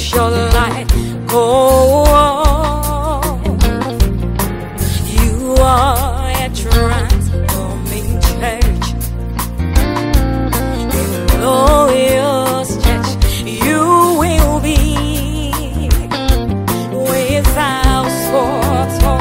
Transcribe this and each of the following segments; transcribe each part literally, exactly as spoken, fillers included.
your light go on. You are a transforming church, a glorious church. You will be without spot or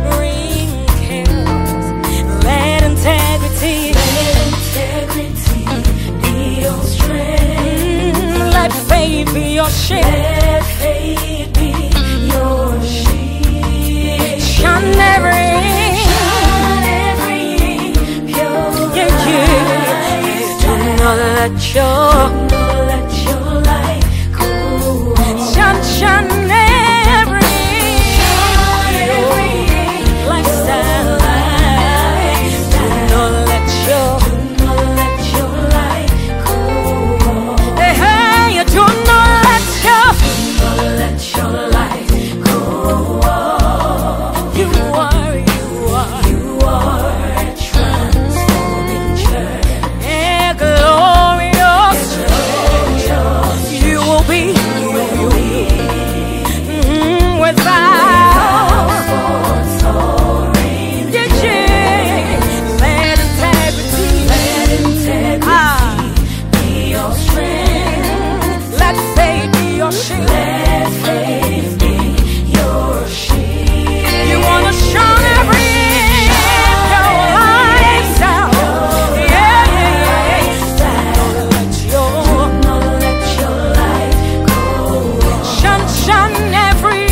wrinkles. Let integrity, let integrity be your strength. Let faith be your shield. Let faith be your shield. Shine every, shine every pure yeah, yeah. Do not let your, do not let your light go on. Shine, shine every, shine every lifestyle light. Do not let your, do not let your light go on. Hey, hey, do not let your, do not let your light go on. You are, you are, you are a transforming church, a glorious church. You will be, you will be mm, without fault or wrinkles. Let integrity, let integrity ah. be your strength. Let faith be your shield. Let faith be your shield. You wanna shine every your lights out. Yeah, yeah, yeah. Don't let your, don't let your light go on. Shine, shine every,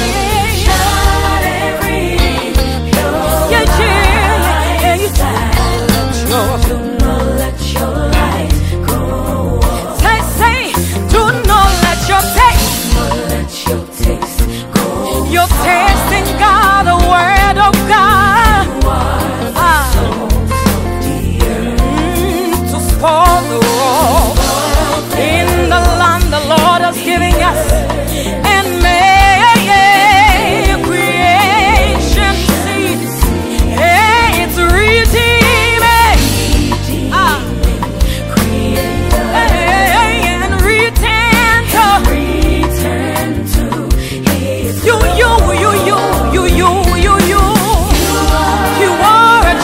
shine every pure yeah, yeah, yeah, yeah. Do not let your light go on. Say, say, do not let your taste, do not let your taste go on. Your taste in God, the word of God. You are ah. so, so dear mm, to spoil the world in the land the Lord is giving us, and may creation see hey, it's redeeming ah. Hey, and return to, return to his you, you, you, you, you, you, you, you. You are a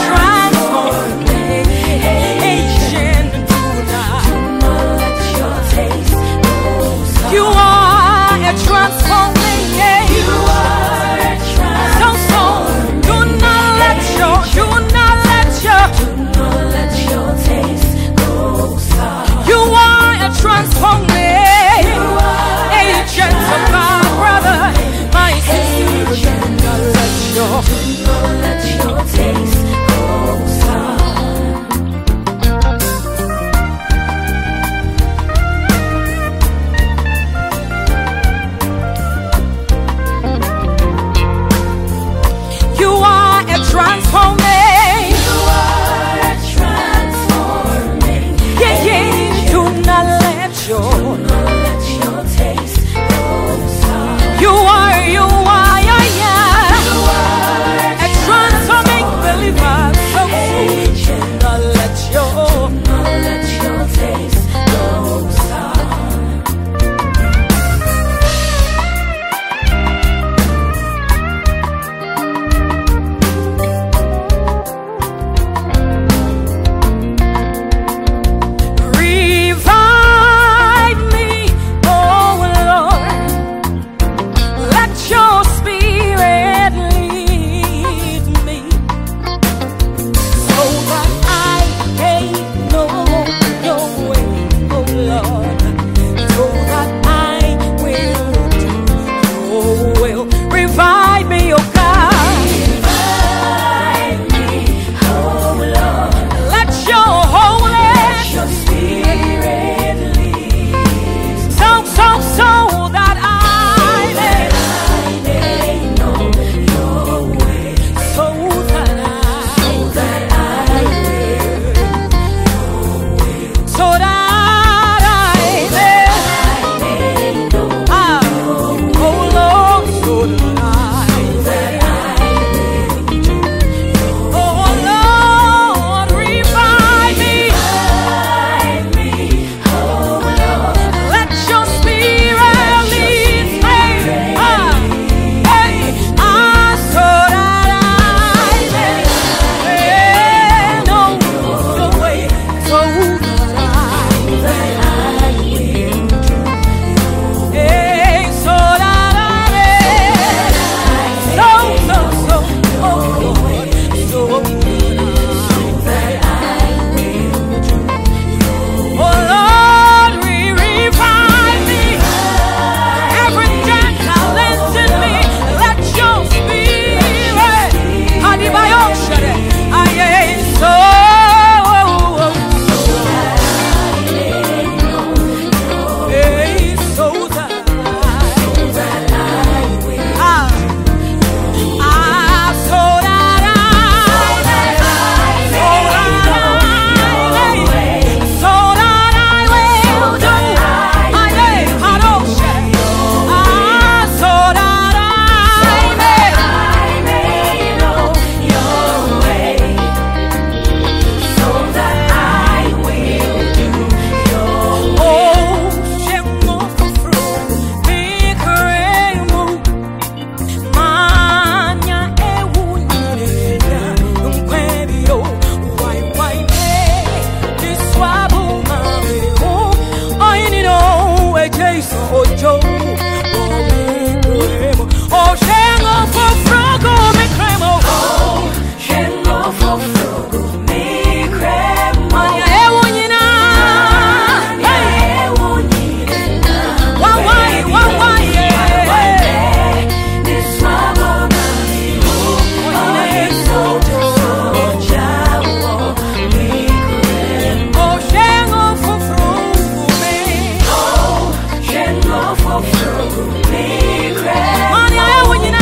transformation. Do not let your taste go. You are a transformation. Joe, oh, me cremo. Oh, shengo for frogo, me cremo. Oh, shengo for frogo, me cremo. Anya ewunyina, anya ewunyina. Wawai, wawai, yeah. This swabo mami, oh, so so jawo, me cremo. Oh, shengo for frogo, me. Oh, shengo for frogo, me cremo. Anya ewunyina.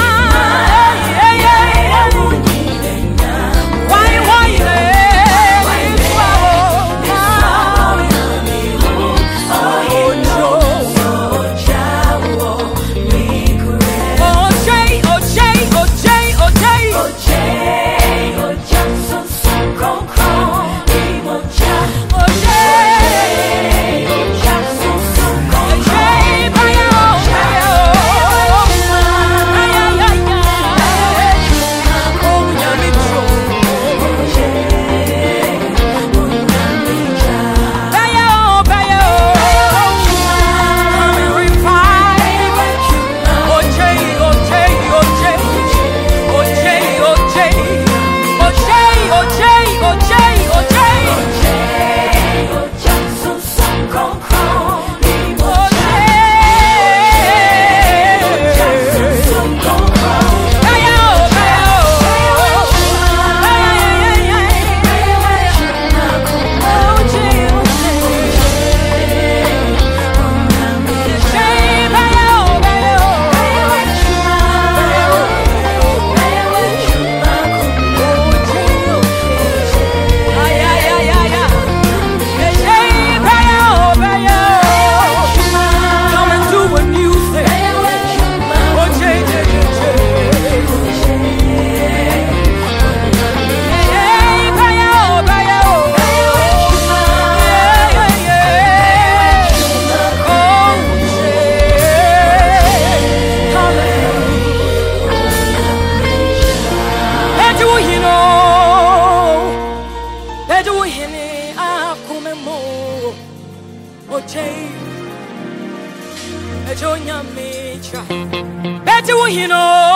Better you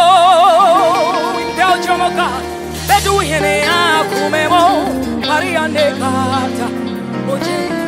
know, in Belgium, God. Better you know, Maria Negata.